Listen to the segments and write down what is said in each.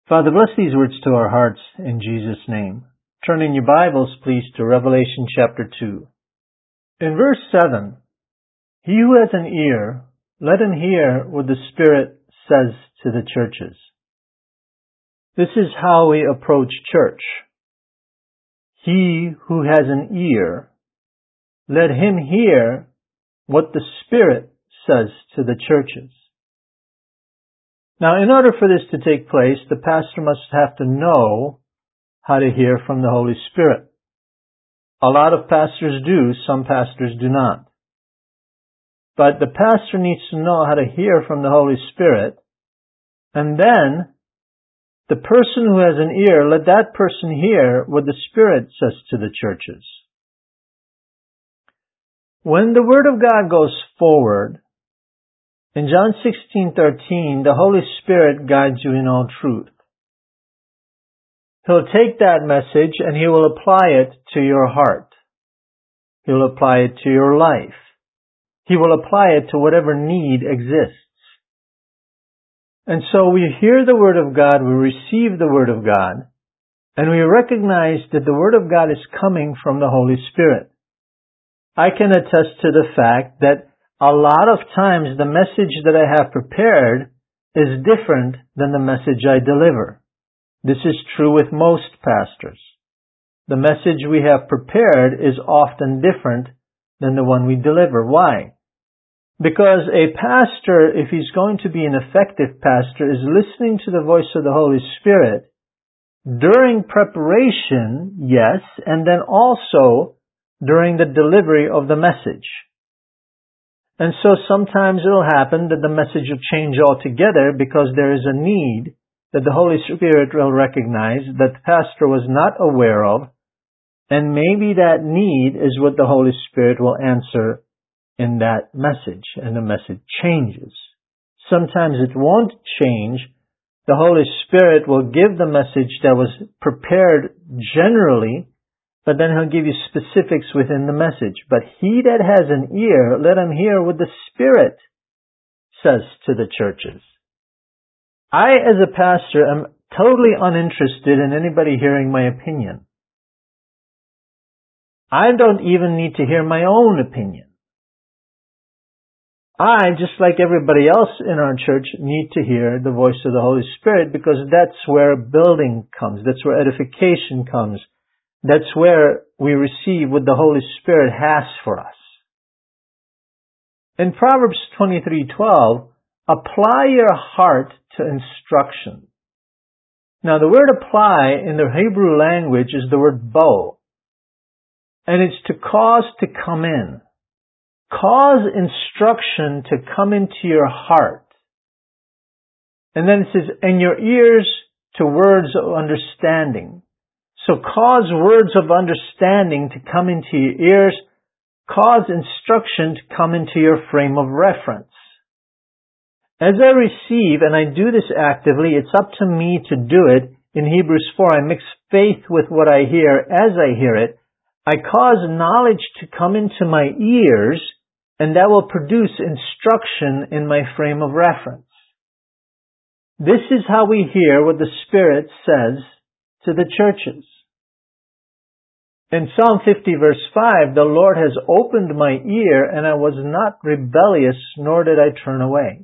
Father, bless these words to our hearts in Jesus' name. Turn in your Bibles, please, to Revelation chapter 2. In verse 7, "He who has an ear, let him hear what the Spirit says to the churches." This is how we approach church. He who has an ear, let him hear what the Spirit says to the churches. Now, in order for this to take place, the pastor must have to know how to hear from the Holy Spirit. A lot of pastors do, some pastors do not. But the pastor needs to know how to hear from the Holy Spirit, and then the person who has an ear, let that person hear what the Spirit says to the churches. When the Word of God goes forward, in John 16:13, the Holy Spirit guides you in all truth. He'll take that message and He will apply it to your heart. He'll apply it to your life. He will apply it to whatever need exists. And so we hear the Word of God, we receive the Word of God, and we recognize that the Word of God is coming from the Holy Spirit. I can attest to the fact that a lot of times the message that I have prepared is different than the message I deliver. This is true with most pastors. The message we have prepared is often different than the one we deliver. Why? Because a pastor, if he's going to be an effective pastor, is listening to the voice of the Holy Spirit during preparation, yes, and then also during the delivery of the message. And so sometimes it'll happen that the message will change altogether because there is a need that the Holy Spirit will recognize that the pastor was not aware of, and maybe that need is what the Holy Spirit will answer in that message, and the message changes. Sometimes it won't change. The Holy Spirit will give the message that was prepared generally, but then He'll give you specifics within the message. But he that has an ear, let him hear what the Spirit says to the churches. I, as a pastor, am totally uninterested in anybody hearing my opinion. I don't even need to hear my own opinion. I, just like everybody else in our church, need to hear the voice of the Holy Spirit because that's where building comes. That's where edification comes. That's where we receive what the Holy Spirit has for us. In Proverbs 23:12, apply your heart to instruction. Now, the word apply in the Hebrew language is the word bo, and it's to cause to come in. Cause instruction to come into your heart. And then it says, and your ears to words of understanding. So cause words of understanding to come into your ears. Cause instruction to come into your frame of reference. As I receive, and I do this actively, it's up to me to do it. In Hebrews 4, I mix faith with what I hear as I hear it. I cause knowledge to come into my ears, and that will produce instruction in my frame of reference. This is how we hear what the Spirit says to the churches. In Psalm 50 verse 5, the Lord has opened my ear, and I was not rebellious, nor did I turn away.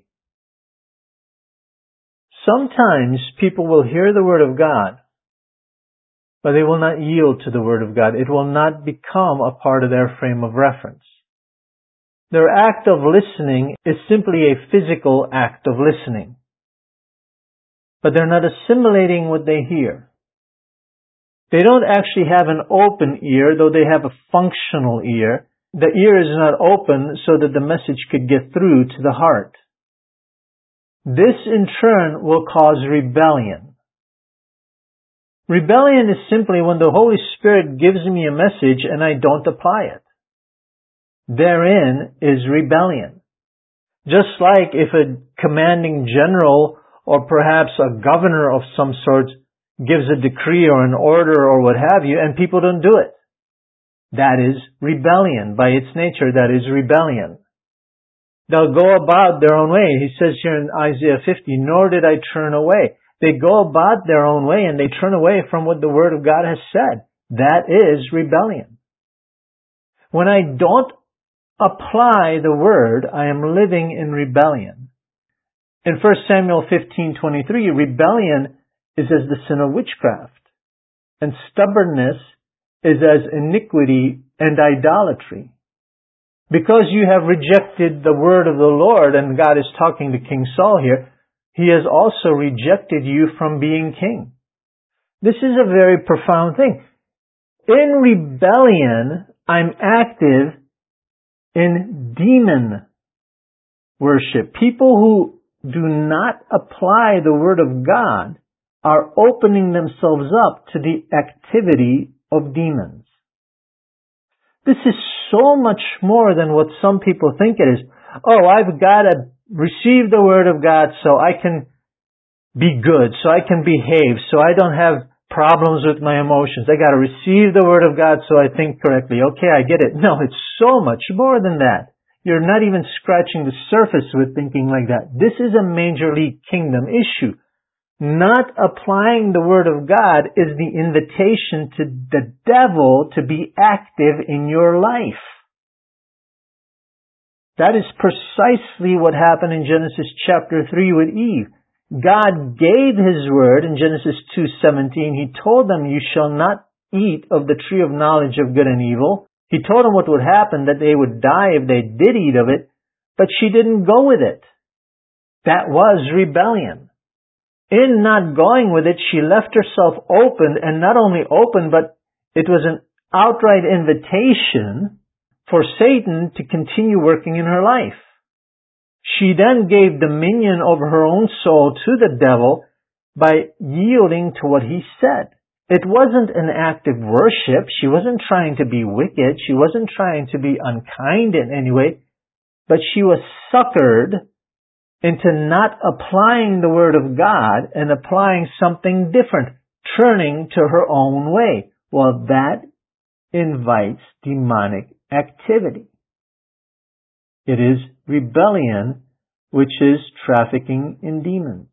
Sometimes people will hear the Word of God, but they will not yield to the Word of God. It will not become a part of their frame of reference. Their act of listening is simply a physical act of listening. But they're not assimilating what they hear. They don't actually have an open ear, though they have a functional ear. The ear is not open so that the message could get through to the heart. This in turn will cause rebellion. Rebellion is simply when the Holy Spirit gives me a message and I don't apply it. Therein is rebellion. Just like if a commanding general or perhaps a governor of some sort gives a decree or an order or what have you, and people don't do it. That is rebellion. By its nature, that is rebellion. They'll go about their own way. He says here in Isaiah 50, nor did I turn away. They go about their own way and they turn away from what the Word of God has said. That is rebellion. When I don't apply the Word, I am living in rebellion. In 1 Samuel 15:23, rebellion is as the sin of witchcraft, and stubbornness is as iniquity and idolatry. Because you have rejected the word of the Lord, and God is talking to King Saul here, He has also rejected you from being king. This is a very profound thing. In rebellion, I'm active in demon worship. People who do not apply the Word of God are opening themselves up to the activity of demons. This is so much more than what some people think it is. Oh, I've got to receive the Word of God so I can be good, so I can behave, so I don't have problems with my emotions. I got to receive the Word of God so I think correctly. Okay, I get it. No, it's so much more than that. You're not even scratching the surface with thinking like that. This is a major league kingdom issue. Not applying the Word of God is the invitation to the devil to be active in your life. That is precisely what happened in Genesis chapter 3 with Eve. God gave His Word in Genesis 2:17. He told them, you shall not eat of the tree of knowledge of good and evil. He told them what would happen, that they would die if they did eat of it, but she didn't go with it. That was rebellion. In not going with it, she left herself open, and not only open, but it was an outright invitation for Satan to continue working in her life. She then gave dominion over her own soul to the devil by yielding to what he said. It wasn't an act of worship. She wasn't trying to be wicked. She wasn't trying to be unkind in any way, but she was suckered into not applying the Word of God and applying something different, turning to her own way. Well, that invites demonic activity. It is rebellion, which is trafficking in demons.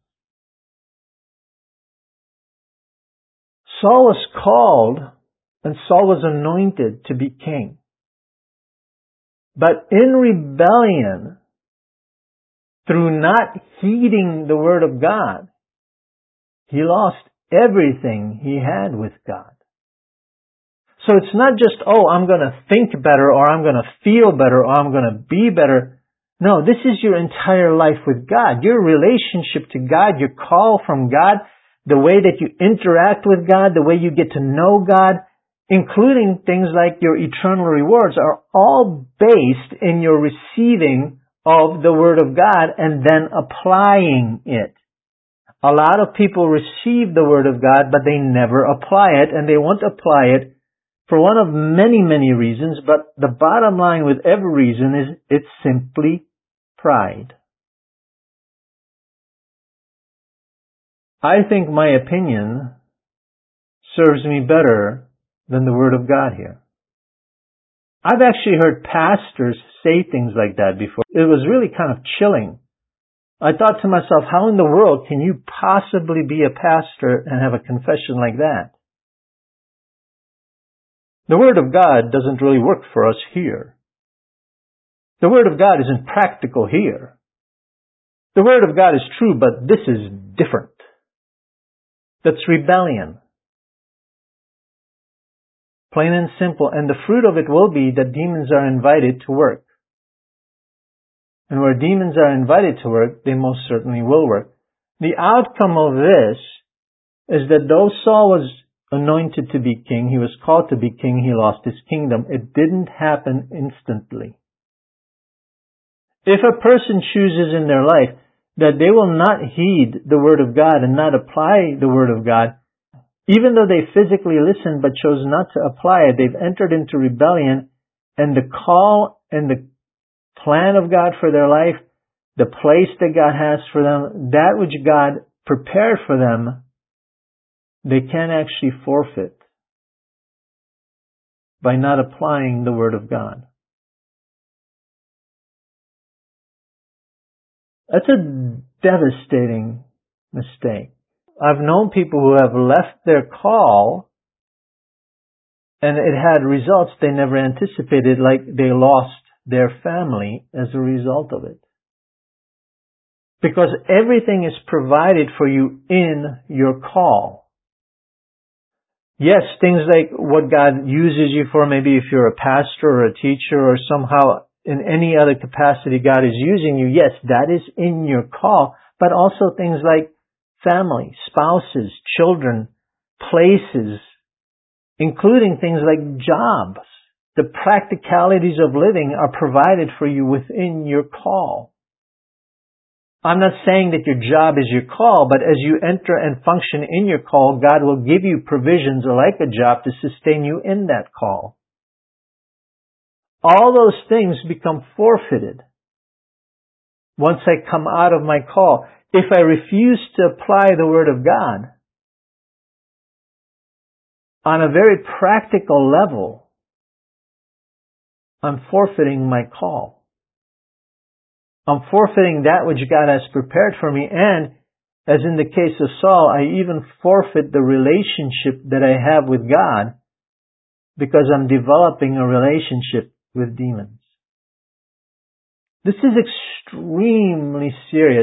Saul was called and Saul was anointed to be king. But in rebellion, through not heeding the Word of God, he lost everything he had with God. So it's not just, oh, I'm going to think better, or I'm going to feel better, or I'm going to be better. No, this is your entire life with God. Your relationship to God, your call from God, the way that you interact with God, the way you get to know God, including things like your eternal rewards, are all based in your receiving of the Word of God and then applying it. A lot of people receive the Word of God, but they never apply it, and they won't apply it for one of many, many reasons, but the bottom line with every reason is it's simply pride. I think my opinion serves me better than the Word of God here. I've actually heard pastors say things like that before. It was really kind of chilling. I thought to myself, how in the world can you possibly be a pastor and have a confession like that? The Word of God doesn't really work for us here. The Word of God isn't practical here. The Word of God is true, but this is different. That's rebellion. Plain and simple. And the fruit of it will be that demons are invited to work. And where demons are invited to work, they most certainly will work. The outcome of this is that though Saul was anointed to be king, he was called to be king, he lost his kingdom. It didn't happen instantly. If a person chooses in their life that they will not heed the Word of God and not apply the Word of God, even though they physically listened but chose not to apply it, they've entered into rebellion, and the call and the plan of God for their life, the place that God has for them, that which God prepared for them, they can actually forfeit by not applying the Word of God. That's a devastating mistake. I've known people who have left their call and it had results they never anticipated, like they lost their family as a result of it. Because everything is provided for you in your call. Yes, things like what God uses you for, maybe if you're a pastor or a teacher or somehow in any other capacity God is using you, yes, that is in your call. But also things like family, spouses, children, places, including things like jobs. The practicalities of living are provided for you within your call. I'm not saying that your job is your call, but as you enter and function in your call, God will give you provisions like a job to sustain you in that call. All those things become forfeited once I come out of my call. If I refuse to apply the Word of God on a very practical level, I'm forfeiting my call. I'm forfeiting that which God has prepared for me, and as in the case of Saul, I even forfeit the relationship that I have with God because I'm developing a relationship with demons. This is extremely serious.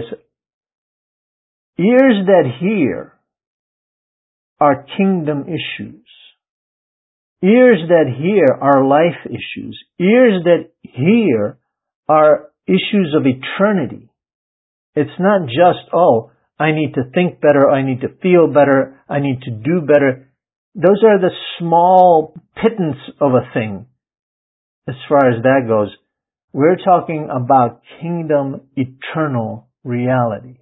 Ears that hear are kingdom issues. Ears that hear are life issues. Ears that hear are issues of eternity. It's not just, oh, I need to think better, I need to feel better, I need to do better. Those are the small pittance of a thing as far as that goes. We're talking about kingdom eternal realities.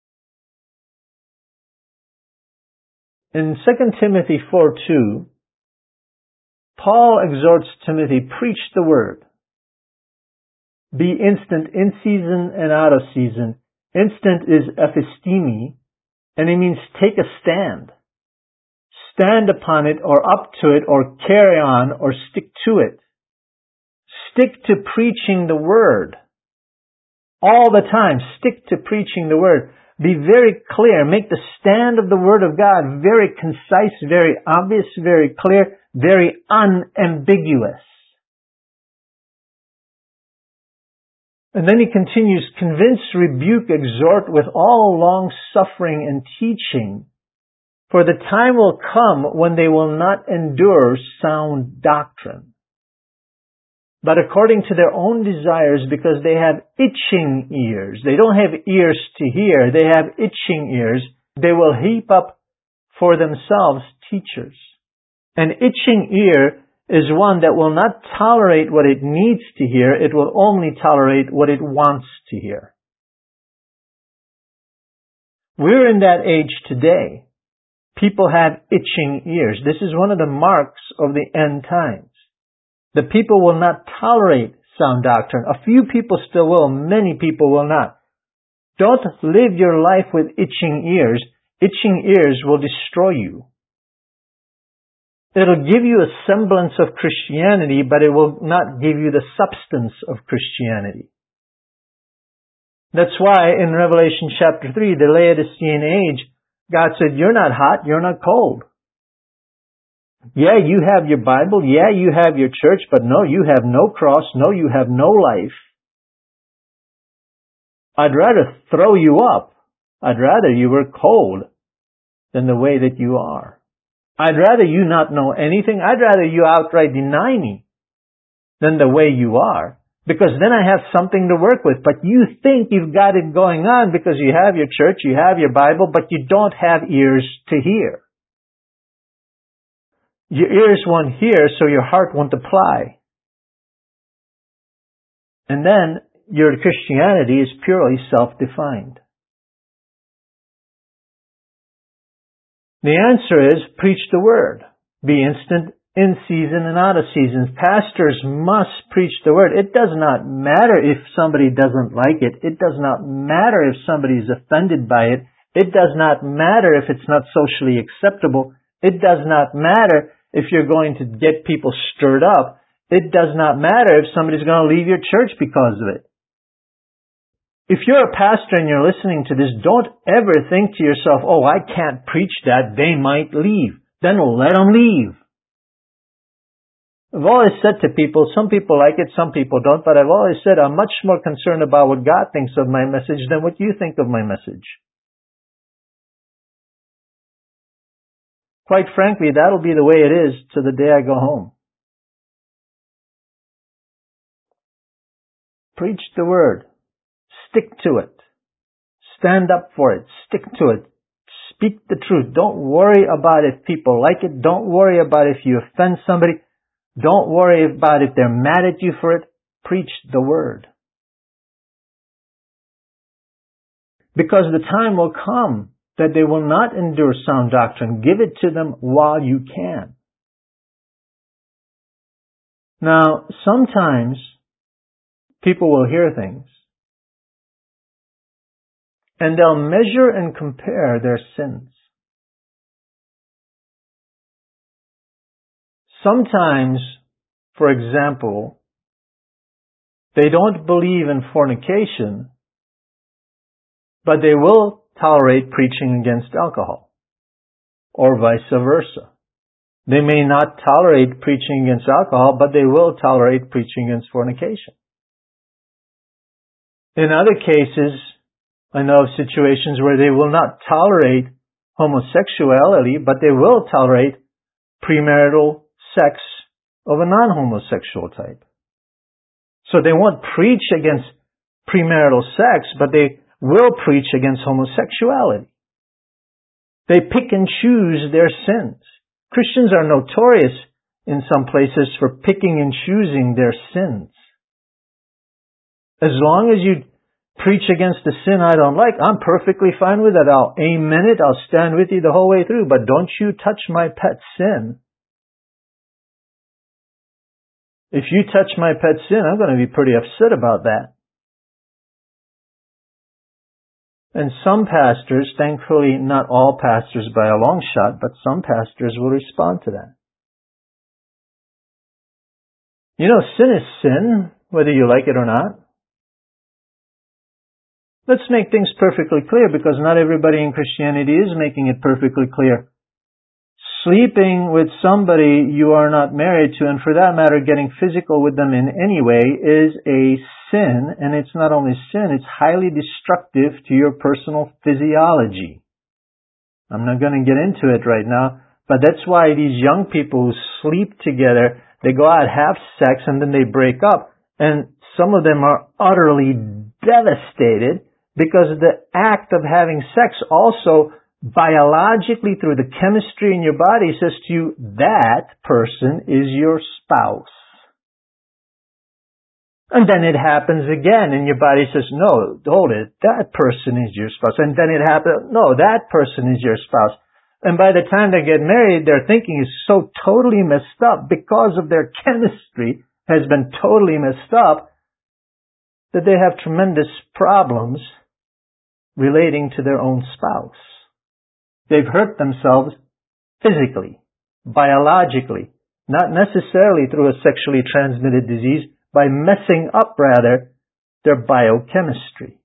In 2 Timothy 4:2, Paul exhorts Timothy, preach the word. Be instant in season and out of season. Instant is ephistemi, and it means take a stand. Stand upon it or up to it or carry on or stick to it. Stick to preaching the word. All the time, stick to preaching the word. Be very clear. Make the stand of the Word of God very concise, very obvious, very clear, very unambiguous. And then he continues, convince, rebuke, exhort with all long suffering and teaching. For the time will come when they will not endure sound doctrine, but according to their own desires, because they have itching ears. They don't have ears to hear. They have itching ears. They will heap up for themselves teachers. An itching ear is one that will not tolerate what it needs to hear. It will only tolerate what it wants to hear. We're in that age today. People have itching ears. This is one of the marks of the end times. The people will not tolerate sound doctrine. A few people still will. Many people will not. Don't live your life with itching ears. Itching ears will destroy you. It'll give you a semblance of Christianity, but it will not give you the substance of Christianity. That's why in Revelation chapter 3, the Laodicean age, God said, you're not hot, you're not cold. Yeah, you have your Bible. Yeah, you have your church, but no, you have no cross. No, you have no life. I'd rather throw you up. I'd rather you were cold than the way that you are. I'd rather you not know anything. I'd rather you outright deny me than the way you are, because then I have something to work with. But you think you've got it going on because you have your church, you have your Bible, but you don't have ears to hear. Your ears won't hear, so your heart won't apply. And then your Christianity is purely self-defined. The answer is preach the word. Be instant in season and out of season. Pastors must preach the word. It does not matter if somebody doesn't like it. It does not matter if somebody is offended by it. It does not matter if it's not socially acceptable. It does not matter if you're going to get people stirred up. It does not matter if somebody's going to leave your church because of it. If you're a pastor and you're listening to this, don't ever think to yourself, oh, I can't preach that, they might leave. Then let them leave. I've always said to people, some people like it, some people don't, but I've always said I'm much more concerned about what God thinks of my message than what you think of my message. Quite frankly, that'll be the way it is to the day I go home. Preach the word. Stick to it. Stand up for it. Stick to it. Speak the truth. Don't worry about if people like it. Don't worry about if you offend somebody. Don't worry about if they're mad at you for it. Preach the word. Because the time will come that they will not endure sound doctrine. Give it to them while you can. Now, sometimes people will hear things and they'll measure and compare their sins. Sometimes, for example, they don't believe in fornication, but they will tolerate preaching against alcohol, or vice versa. They may not tolerate preaching against alcohol, but they will tolerate preaching against fornication. In other cases, I know of situations where they will not tolerate homosexuality, but they will tolerate premarital sex of a non-homosexual type. So they won't preach against premarital sex, but they will preach against homosexuality. They pick and choose their sins. Christians are notorious in some places for picking and choosing their sins. As long as you preach against the sin I don't like, I'm perfectly fine with that. I'll amen it. I'll stand with you the whole way through. But don't you touch my pet sin. If you touch my pet sin, I'm going to be pretty upset about that. And some pastors, thankfully not all pastors by a long shot, but some pastors will respond to that. You know, sin is sin, whether you like it or not. Let's make things perfectly clear, because not everybody in Christianity is making it perfectly clear. Sleeping with somebody you are not married to, and for that matter, getting physical with them in any way, is a sin, and it's not only sin, it's highly destructive to your personal physiology. I'm not going to get into it right now, but that's why these young people who sleep together, they go out, have sex, and then they break up, and some of them are utterly devastated because the act of having sex also biologically, through the chemistry in your body, says to you, that person is your spouse. And then it happens again, and your body says, no, hold it, that person is your spouse. And then it happens, no, that person is your spouse. And by the time they get married, their thinking is so totally messed up because of their chemistry has been totally messed up that they have tremendous problems relating to their own spouse. They've hurt themselves physically, biologically, not necessarily through a sexually transmitted disease, by messing up, rather, their biochemistry.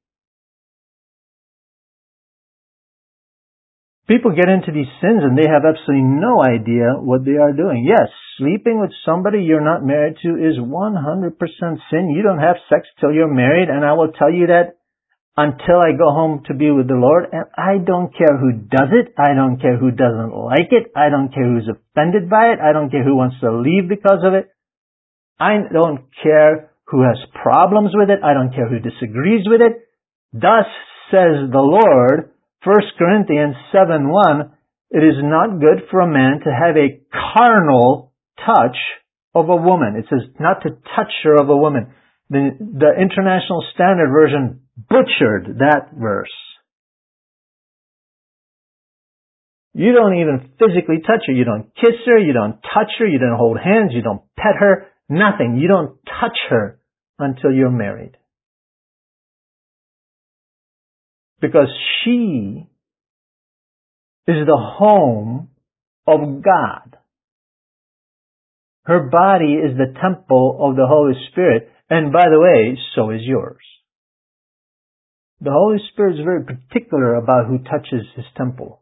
People get into these sins and they have absolutely no idea what they are doing. Yes, sleeping with somebody you're not married to is 100% sin. You don't have sex till you're married, and I will tell you that until I go home to be with the Lord, and I don't care who does it. I don't care who doesn't like it. I don't care who's offended by it. I don't care who wants to leave because of it. I don't care who has problems with it. I don't care who disagrees with it. Thus says the Lord, 1 Corinthians 7:1, it is not good for a man to have a carnal touch of a woman. It says not to touch her of a woman. The International Standard Version butchered that verse. You don't even physically touch her. You don't kiss her. You don't touch her. You don't hold hands. You don't pet her. Nothing. You don't touch her until you're married. Because she is the home of God. Her body is the temple of the Holy Spirit. And by the way, so is yours. The Holy Spirit is very particular about who touches His temple.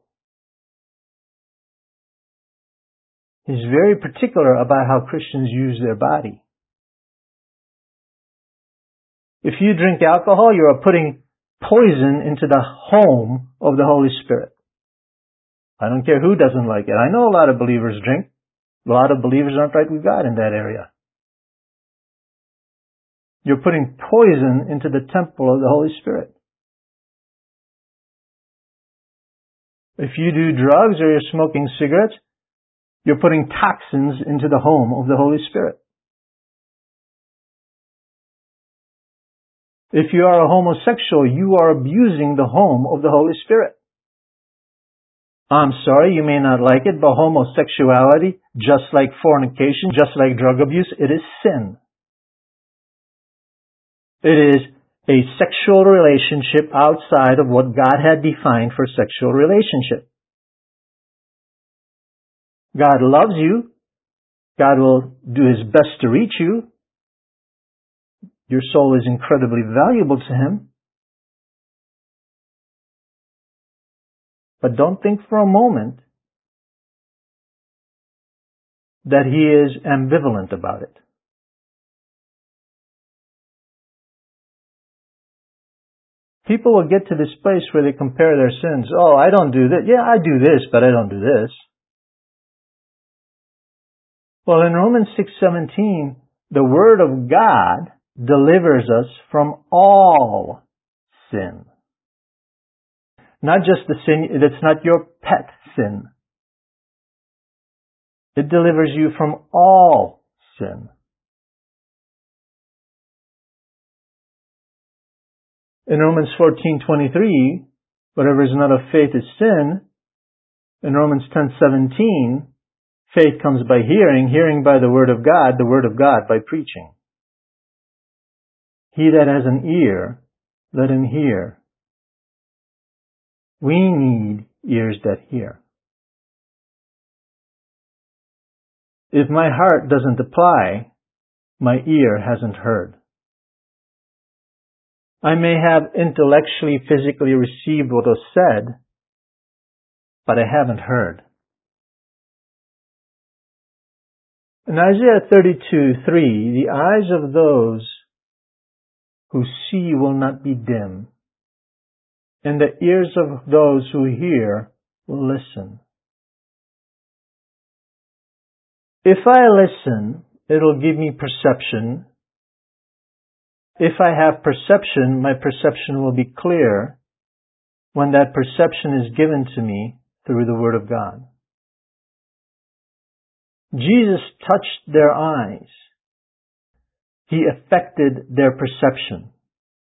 He's very particular about how Christians use their body. If you drink alcohol, you are putting poison into the home of the Holy Spirit. I don't care who doesn't like it. I know a lot of believers drink. A lot of believers aren't right with God in that area. You're putting poison into the temple of the Holy Spirit. If you do drugs or you're smoking cigarettes, you're putting toxins into the home of the Holy Spirit. If you are a homosexual, you are abusing the home of the Holy Spirit. I'm sorry, you may not like it, but homosexuality, just like fornication, just like drug abuse, it is sin. It is a sexual relationship outside of what God had defined for sexual relationship. God loves you. God will do His best to reach you. Your soul is incredibly valuable to Him. But don't think for a moment that He is ambivalent about it. People will get to this place where they compare their sins. Oh, I don't do that. Yeah, I do this, but I don't do this. Well, in Romans 6:17, the Word of God delivers us from all sin. Not just the sin that's not your pet sin. It delivers you from all sin. In Romans 14:23, whatever is not of faith is sin. In Romans 10:17, faith comes by hearing, hearing by the Word of God by preaching. He that has an ear, let him hear. We need ears that hear. If my heart doesn't apply, my ear hasn't heard. I may have intellectually, physically received what was said, but I haven't heard. In Isaiah 32:3, the eyes of those who see will not be dim, and the ears of those who hear will listen. If I listen, it'll give me perception. If I have perception, my perception will be clear when that perception is given to me through the Word of God. Jesus touched their eyes. He affected their perception.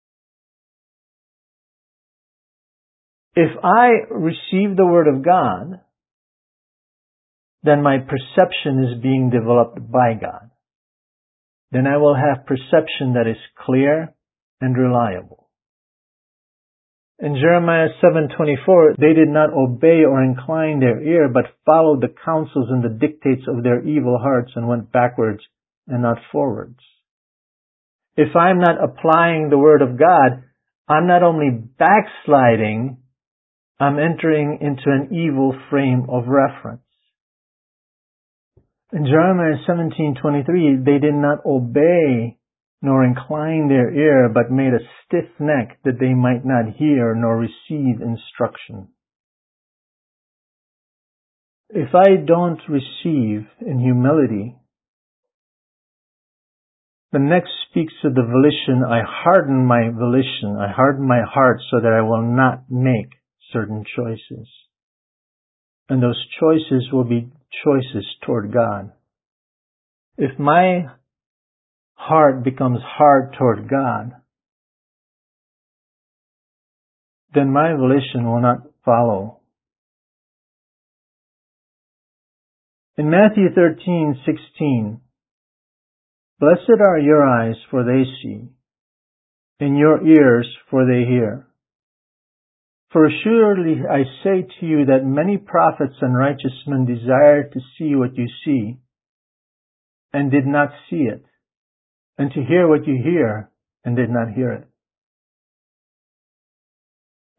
If I receive the Word of God, then my perception is being developed by God. Then I will have perception that is clear and reliable. In Jeremiah 7:24, they did not obey or incline their ear, but followed the counsels and the dictates of their evil hearts and went backwards and not forwards. If I'm not applying the Word of God, I'm not only backsliding, I'm entering into an evil frame of reference. In Jeremiah 17:23, they did not obey nor incline their ear, but made a stiff neck that they might not hear nor receive instruction. If I don't receive in humility, the next speaks to the volition. I harden my volition. I harden my heart so that I will not make certain choices. And those choices will be choices toward God. If my heart becomes hard toward God, then my volition will not follow. In Matthew 13:16, blessed are your eyes, for they see, and your ears, for they hear. For assuredly I say to you that many prophets and righteous men desired to see what you see, and did not see it, and to hear what you hear, and did not hear it.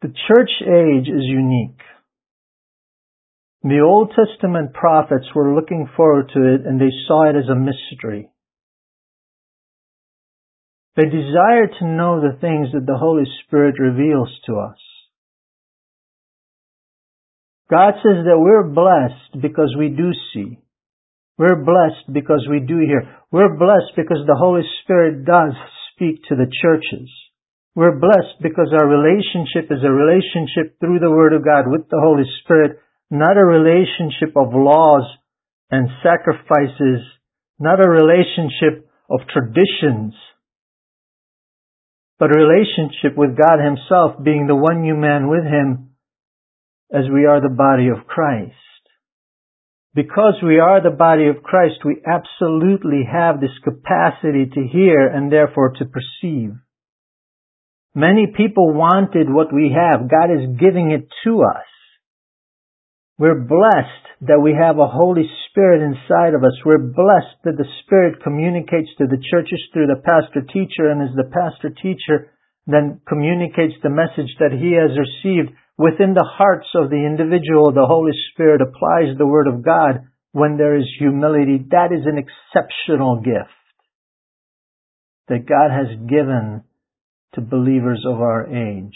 The church age is unique. The Old Testament prophets were looking forward to it and they saw it as a mystery. They desire to know the things that the Holy Spirit reveals to us. God says that we're blessed because we do see. We're blessed because we do hear. We're blessed because the Holy Spirit does speak to the churches. We're blessed because our relationship is a relationship through the Word of God with the Holy Spirit, not a relationship of laws and sacrifices, not a relationship of traditions, but a relationship with God Himself, being the one new man with Him, as we are the body of Christ. Because we are the body of Christ, we absolutely have this capacity to hear and therefore to perceive. Many people wanted what we have. God is giving it to us. We're blessed that we have a Holy Spirit inside of us. We're blessed that the Spirit communicates to the churches through the pastor-teacher, and as the pastor-teacher then communicates the message that he has received within the hearts of the individual, the Holy Spirit applies the Word of God when there is humility. That is an exceptional gift that God has given to believers of our age.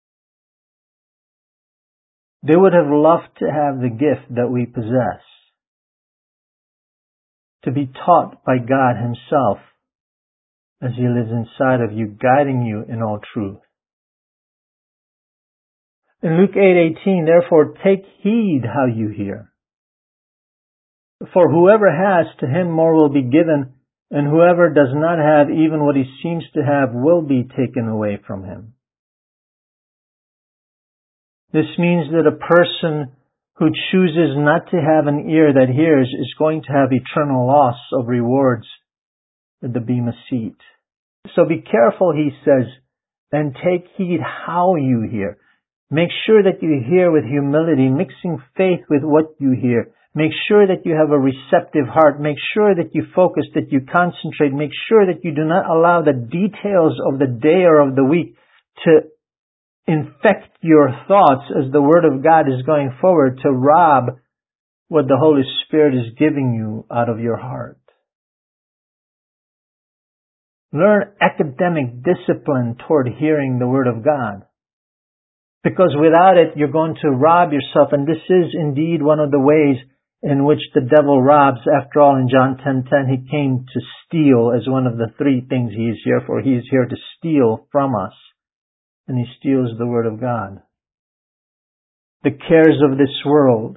They would have loved to have the gift that we possess, to be taught by God Himself as He lives inside of you, guiding you in all truth. In Luke 8:18, therefore take heed how you hear. For whoever has, to him more will be given, and whoever does not have, even what he seems to have will be taken away from him. This means that a person who chooses not to have an ear that hears is going to have eternal loss of rewards at the Bema seat. So be careful, he says, and take heed how you hear. Make sure that you hear with humility, mixing faith with what you hear. Make sure that you have a receptive heart. Make sure that you focus, that you concentrate. Make sure that you do not allow the details of the day or of the week to infect your thoughts as the Word of God is going forward, to rob what the Holy Spirit is giving you out of your heart. Learn academic discipline toward hearing the Word of God. Because without it, you're going to rob yourself. And this is indeed one of the ways in which the devil robs. After all, in John 10:10, he came to steal as one of the three things he is here for. He is here to steal from us. And he steals the Word of God. The cares of this world.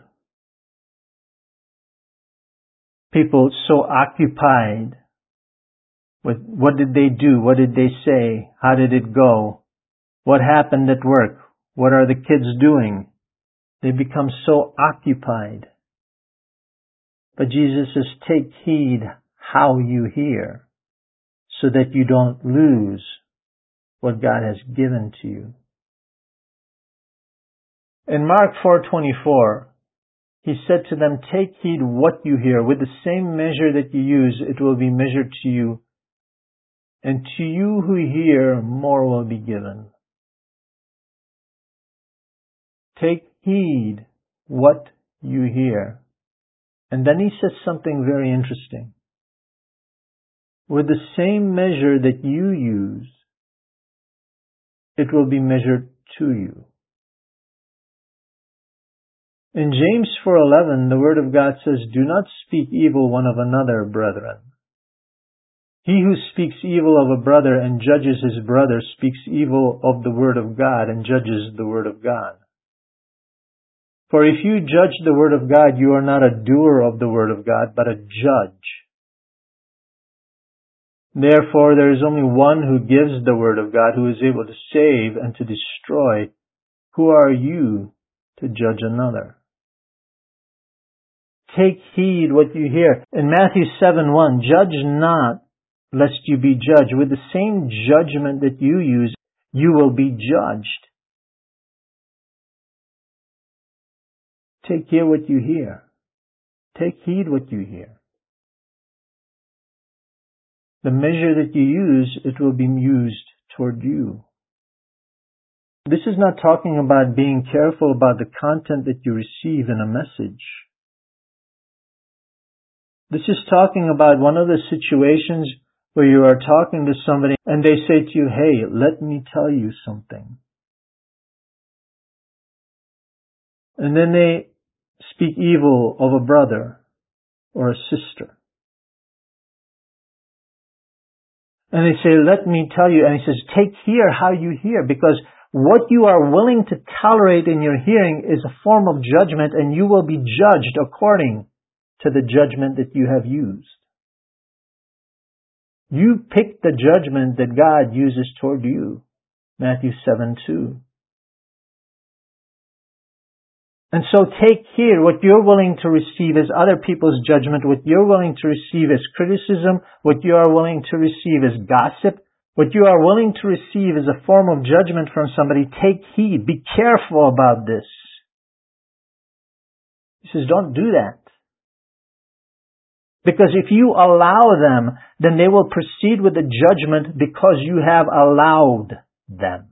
People so occupied with what did they do? What did they say? How did it go? What happened at work? What are the kids doing? They become so occupied. But Jesus says, take heed how you hear, so that you don't lose what God has given to you. In Mark 4:24, He said to them, take heed what you hear. With the same measure that you use, it will be measured to you. And to you who hear, more will be given. Take heed what you hear. And then He says something very interesting. With the same measure that you use, it will be measured to you. In James 4:11, the Word of God says, do not speak evil one of another, brethren. He who speaks evil of a brother and judges his brother speaks evil of the Word of God and judges the Word of God. For if you judge the Word of God, you are not a doer of the Word of God, but a judge. Therefore, there is only one who gives the Word of God, who is able to save and to destroy. Who are you to judge another? Take heed what you hear. In Matthew 7:1, judge not, lest you be judged. With the same judgment that you use, you will be judged. Take heed what you hear. Take heed what you hear. The measure that you use, it will be used toward you. This is not talking about being careful about the content that you receive in a message. This is talking about one of the situations where you are talking to somebody and they say to you, "Hey, let me tell you something." And then they speak evil of a brother or a sister. And they say, "Let me tell you." And he says, "Take heed how you hear, because what you are willing to tolerate in your hearing is a form of judgment, and you will be judged according to the judgment that you have used." You pick the judgment that God uses toward you. Matthew 7:2. And so take heed. What you're willing to receive is other people's judgment. What you're willing to receive is criticism. What you are willing to receive is gossip. What you are willing to receive is a form of judgment from somebody. Take heed. Be careful about this. He says, don't do that. Because if you allow them, then they will proceed with the judgment because you have allowed them.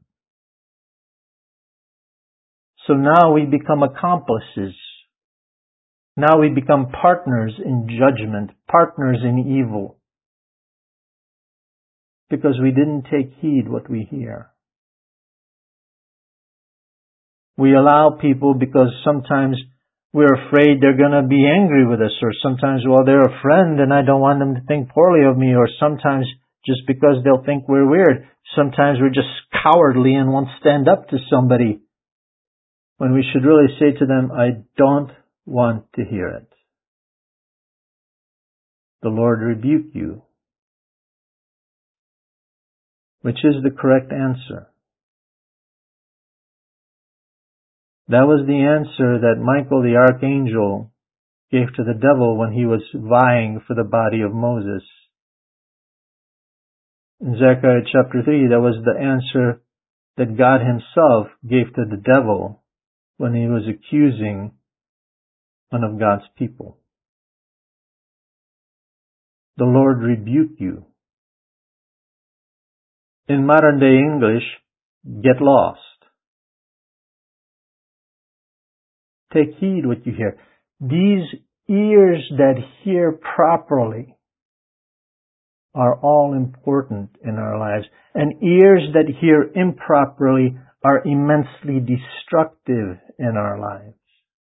So now we become accomplices. Now we become partners in judgment, partners in evil. Because we didn't take heed what we hear. We allow people because sometimes we're afraid they're going to be angry with us, or sometimes, well, they're a friend and I don't want them to think poorly of me, or sometimes just because they'll think we're weird. Sometimes we're just cowardly and won't stand up to somebody, when we should really say to them, "I don't want to hear it. The Lord rebuke you." Which is the correct answer. That was the answer that Michael the archangel gave to the devil when he was vying for the body of Moses. In Zechariah chapter 3, that was the answer that God himself gave to the devil when he was accusing one of God's people. The Lord rebuke you. In modern day English, get lost. Take heed what you hear. These ears that hear properly are all important in our lives. And ears that hear improperly are immensely destructive in our lives.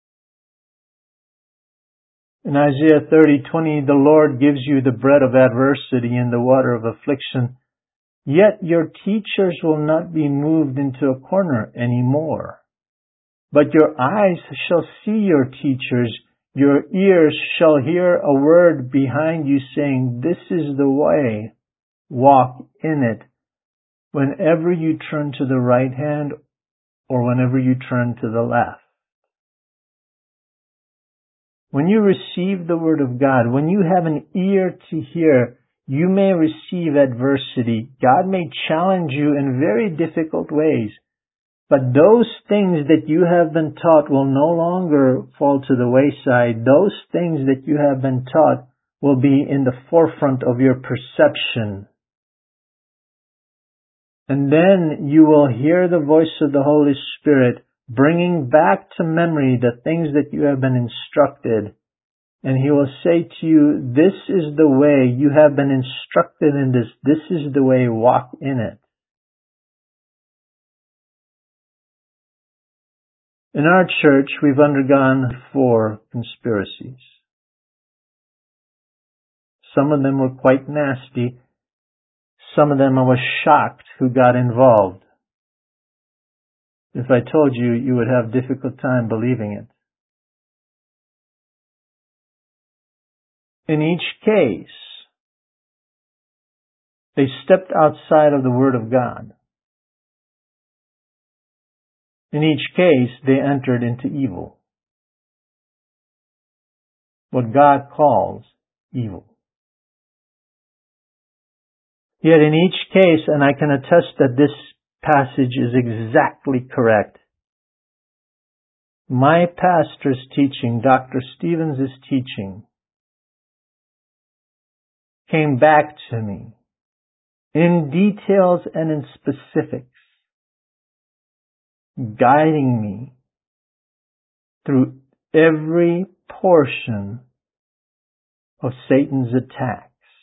In Isaiah 30:20, the Lord gives you the bread of adversity and the water of affliction. Yet your teachers will not be moved into a corner anymore. But your eyes shall see your teachers, your ears shall hear a word behind you saying, "This is the way, walk in it," whenever you turn to the right hand or whenever you turn to the left. When you receive the Word of God, when you have an ear to hear, you may receive adversity. God may challenge you in very difficult ways. But those things that you have been taught will no longer fall to the wayside. Those things that you have been taught will be in the forefront of your perception. And then you will hear the voice of the Holy Spirit bringing back to memory the things that you have been instructed. And He will say to you, "This is the way, you have been instructed in this. This is the way, walk in it." In our church, we've undergone 4 conspiracies. Some of them were quite nasty. Some of them I was shocked who got involved. If I told you, you would have a difficult time believing it. In each case, they stepped outside of the Word of God. In each case, they entered into evil. What God calls evil. Yet in each case, and I can attest that this passage is exactly correct, my pastor's teaching, Dr. Stevens' teaching, came back to me in details and in specifics guiding me through every portion of Satan's attacks.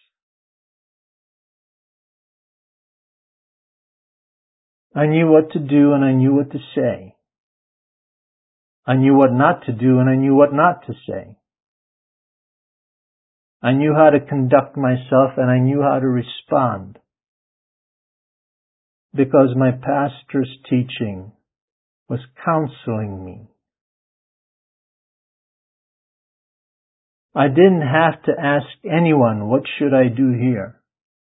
I knew what to do and I knew what to say. I knew what not to do and I knew what not to say. I knew how to conduct myself and I knew how to respond, because my pastor's teaching was counseling me. I didn't have to ask anyone, what should I do here?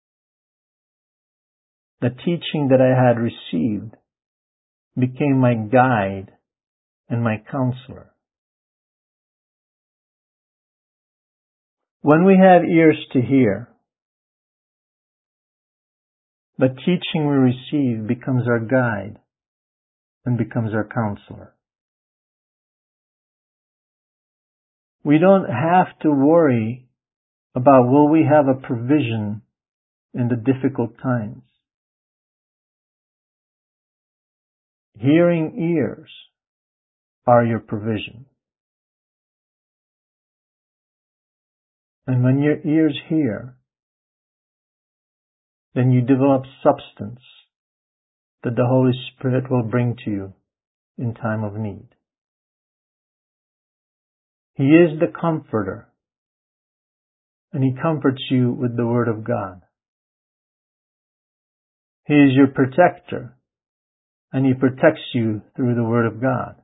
The teaching that I had received became my guide and my counselor. When we have ears to hear, the teaching we receive becomes our guide and becomes our counselor. We don't have to worry about will we have a provision in the difficult times. Hearing ears are your provision. And when your ears hear, then you develop substance that the Holy Spirit will bring to you in time of need. He is the comforter, and He comforts you with the Word of God. He is your protector, and He protects you through the Word of God.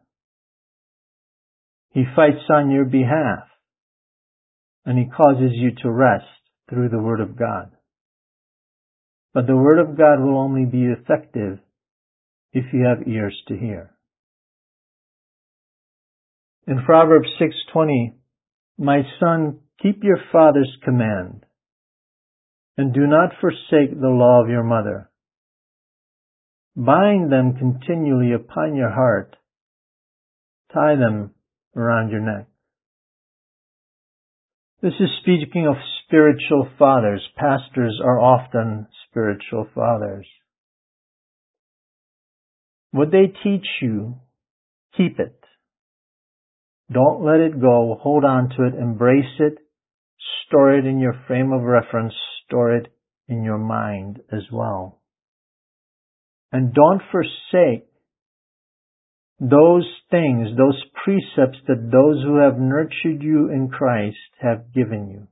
He fights on your behalf, and He causes you to rest through the Word of God. But the Word of God will only be effective if you have ears to hear. In Proverbs 6:20, "My son, keep your father's command, and do not forsake the law of your mother. Bind them continually upon your heart, tie them around your neck." This is speaking of spiritual fathers. Pastors are often spiritual fathers. What they teach you, keep it. Don't let it go. Hold on to it. Embrace it. Store it in your frame of reference. Store it in your mind as well. And don't forsake those things, those precepts that those who have nurtured you in Christ have given you.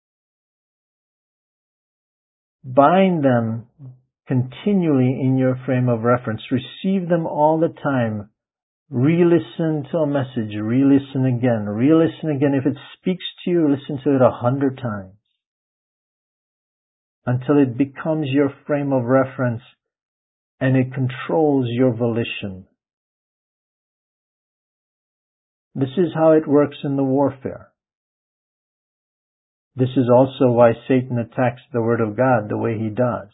Bind them continually in your frame of reference. Receive them all the time. Re-listen to a message. Re-listen again. Re-listen again. If it speaks to you, listen to it 100 times. Until it becomes your frame of reference and it controls your volition. This is how it works in the warfare. This is also why Satan attacks the Word of God the way he does.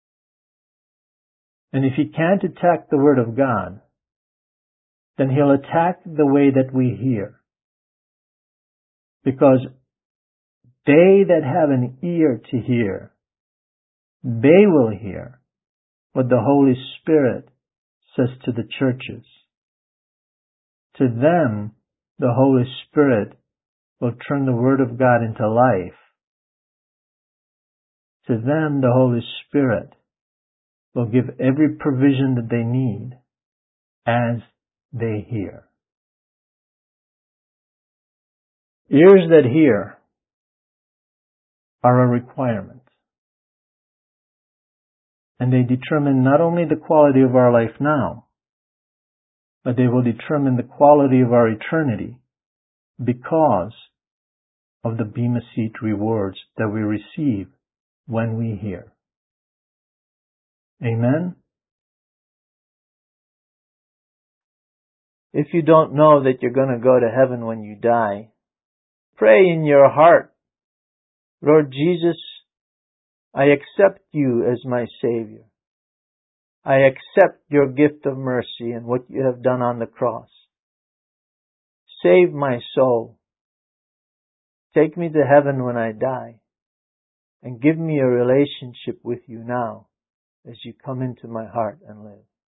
And if he can't attack the Word of God, then he'll attack the way that we hear. Because they that have an ear to hear, they will hear what the Holy Spirit says to the churches. To them, the Holy Spirit will turn the Word of God into life. To them, the Holy Spirit will give every provision that they need as they hear. Ears that hear are a requirement. And they determine not only the quality of our life now, but they will determine the quality of our eternity because of the Bema Seat rewards that we receive when we hear. Amen? If you don't know that you're going to go to heaven when you die, pray in your heart, "Lord Jesus, I accept you as my Savior. I accept your gift of mercy and what you have done on the cross. Save my soul. Take me to heaven when I die, and give me a relationship with you now as you come into my heart and live."